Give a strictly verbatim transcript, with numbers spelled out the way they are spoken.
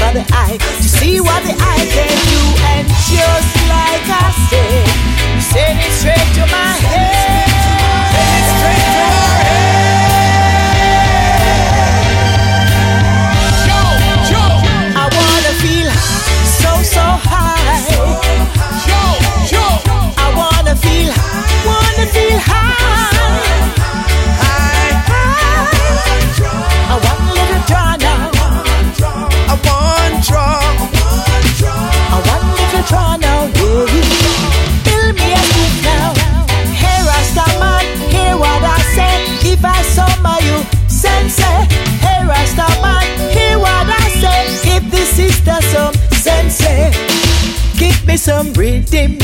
for the eye, to see what the eye can do. And just like I said, you send it straight to my head. Send it straight to our head. Yo, yo. I wanna feel so, so high. Yo, yo. I wanna feel, wanna feel high. High, high. I want a little draw now. I want draw. I want a little draw now. Yeah. Build me a roof now. Hey Rastaman, hear what I say. If I summon you, sensei. Hey Rastaman, hear what I say. If this is the some sensei, give me some rhythm.